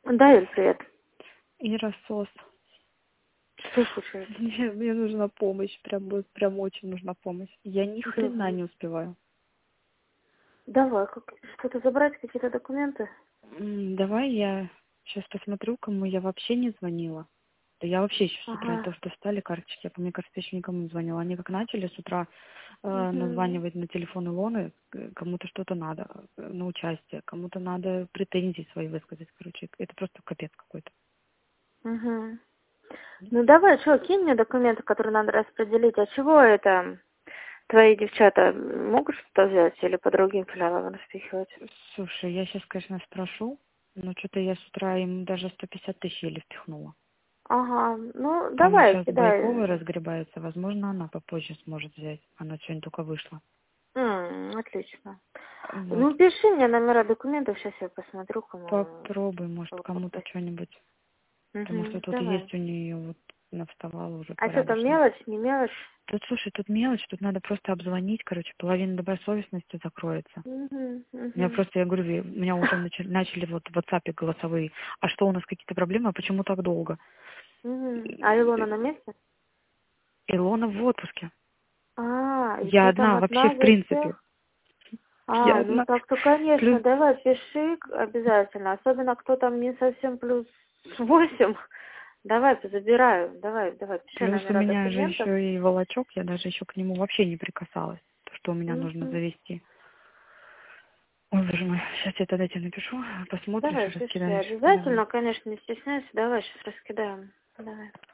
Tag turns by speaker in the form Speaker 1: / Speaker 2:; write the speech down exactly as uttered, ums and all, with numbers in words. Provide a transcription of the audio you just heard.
Speaker 1: Да, Юль, привет.
Speaker 2: Ира, сос.
Speaker 1: Что случилось?
Speaker 2: Мне, мне нужна помощь, прям, вот прям очень нужна помощь. Я ни хрена
Speaker 1: Давай.
Speaker 2: не успеваю.
Speaker 1: Давай, как, что-то забрать, какие-то документы?
Speaker 2: М, Давай я сейчас посмотрю, кому я вообще не звонила. Да я вообще еще с утра,
Speaker 1: Ага.
Speaker 2: то, что встали карточки, я, мне кажется, еще никому не звонила. Они как начали с утра э,
Speaker 1: Угу.
Speaker 2: названивать на телефон Илоны, э, кому-то что-то надо э, на участие, кому-то надо претензии свои высказать, короче. Это просто капец какой-то.
Speaker 1: Угу. Ну давай, что, кинь мне документы, которые надо распределить. А чего это твои девчата могут что-то взять или по другим филиалам распихивать?
Speaker 2: Слушай, я сейчас, конечно, спрошу, но что-то я с утра им даже сто пятьдесят тысяч еле впихнула.
Speaker 1: Ага, ну
Speaker 2: Там
Speaker 1: давай,
Speaker 2: сейчас с
Speaker 1: кидай.
Speaker 2: Байковой разгребается. Возможно, она попозже сможет взять. Она сегодня только вышла.
Speaker 1: М, отлично.
Speaker 2: Вот.
Speaker 1: Ну пиши мне номера документов, сейчас я посмотрю, кому.
Speaker 2: Попробуй, может, кому-то что-нибудь. Потому что
Speaker 1: Угу,
Speaker 2: тут
Speaker 1: давай.
Speaker 2: есть у нее вот навставала уже
Speaker 1: А что там,
Speaker 2: порядочно.
Speaker 1: мелочь, не мелочь?
Speaker 2: Тут, слушай, тут мелочь, тут надо просто обзвонить, короче, половина добросовестности закроется.
Speaker 1: Угу,
Speaker 2: У меня
Speaker 1: угу.
Speaker 2: просто, я говорю, я- меня уже начали, начали вот в WhatsApp голосовые. А что, у нас какие-то проблемы? А почему так долго?
Speaker 1: Угу. А Илона на месте?
Speaker 2: Илона в отпуске.
Speaker 1: А, и
Speaker 2: Я
Speaker 1: ты там
Speaker 2: одна, вообще,
Speaker 1: одна
Speaker 2: в
Speaker 1: за
Speaker 2: принципе.
Speaker 1: всех?
Speaker 2: Я
Speaker 1: А, ну
Speaker 2: одна.
Speaker 1: так то, конечно,
Speaker 2: Плюс,
Speaker 1: давай пиши к- обязательно. Особенно кто там не совсем плюс восемь. Давай, забираю. Давай, давай, пиши
Speaker 2: плюс у
Speaker 1: номера
Speaker 2: меня же
Speaker 1: документов.
Speaker 2: еще и волочок, я даже еще к нему вообще не прикасалась. То, что у меня нужно
Speaker 1: Угу.
Speaker 2: завести. Ой, боже мой, сейчас я тогда тебе напишу, посмотришь
Speaker 1: Давай,
Speaker 2: и
Speaker 1: пиши.
Speaker 2: раскидаешь. Давай.
Speaker 1: Обязательно, конечно, не стесняйся. Давай, сейчас раскидаем. Давай.